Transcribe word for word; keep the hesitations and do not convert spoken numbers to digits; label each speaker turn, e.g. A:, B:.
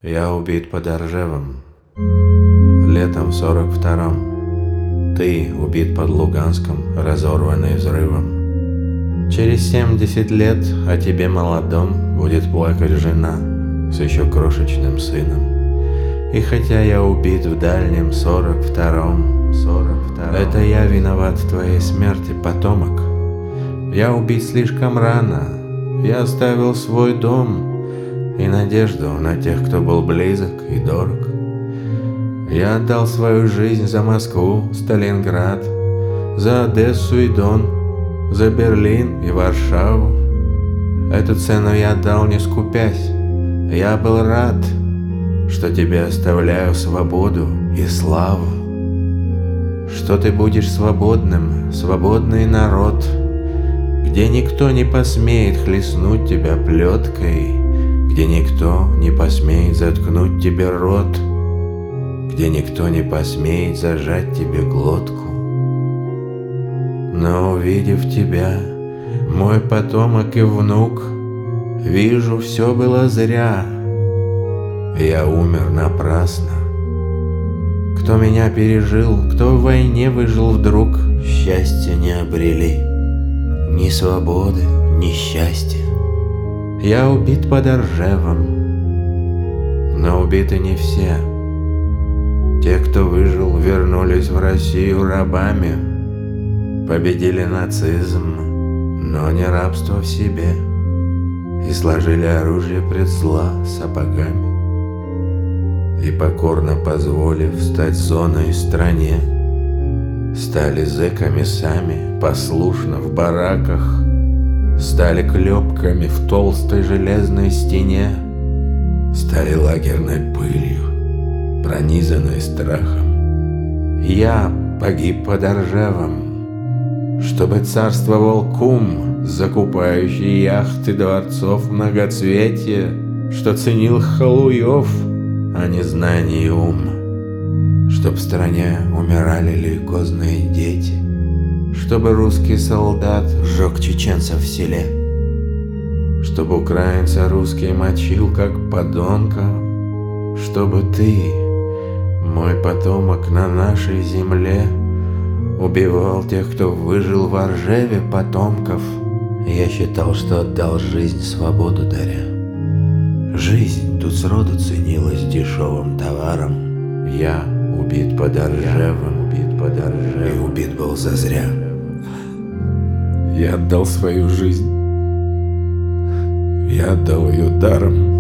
A: Я убит под Ржевом, летом в сорок втором. Ты убит под Луганском, разорванный взрывом. Через семьдесят лет о тебе молодом будет плакать жена с еще крошечным сыном. И хотя я убит в дальнем сорок втором, сорок втором, это я виноват в твоей смерти, потомок. Я убит слишком рано, я оставил свой дом и надежду на тех, кто был близок и дорог. Я отдал свою жизнь за Москву, Сталинград, за Одессу и Дон, за Берлин и Варшаву. Эту цену я отдал не скупясь. Я был рад, что тебе оставляю свободу и славу, что ты будешь свободным, свободный народ, где никто не посмеет хлестнуть тебя плеткой, где никто не посмеет заткнуть тебе рот, где никто не посмеет зажать тебе глотку. Но увидев тебя, мой потомок и внук, вижу, все было зря. Я умер напрасно. Кто меня пережил, кто в войне выжил вдруг, счастья не обрели, ни свободы, ни счастья. Я убит под Ржевом, но убиты не все. Те, кто выжил, вернулись в Россию рабами, победили нацизм, но не рабство в себе, и сложили оружие пред зла сапогами. И покорно позволив стать зоной стране, стали зэками сами, послушно в бараках, стали клепками в толстой железной стене, стали лагерной пылью, пронизанной страхом. Я погиб под Ржевом, чтобы царствовал кум, закупающий яхты дворцов многоцветия, что ценил халуев, а не знаний и ум, чтоб в стране умирали лейкозные дети, чтобы русский солдат сжег чеченцев в селе, чтобы украинца русский мочил как подонка, чтобы ты, мой потомок, на нашей земле убивал тех, кто выжил в Ржеве, потомков. Я считал, что отдал жизнь свободу даря. Жизнь тут сроду ценилась дешевым товаром. Я убит под Ржевом, убит под Ржевом, и убит был зазря.
B: Я отдал свою жизнь, я отдал ее даром.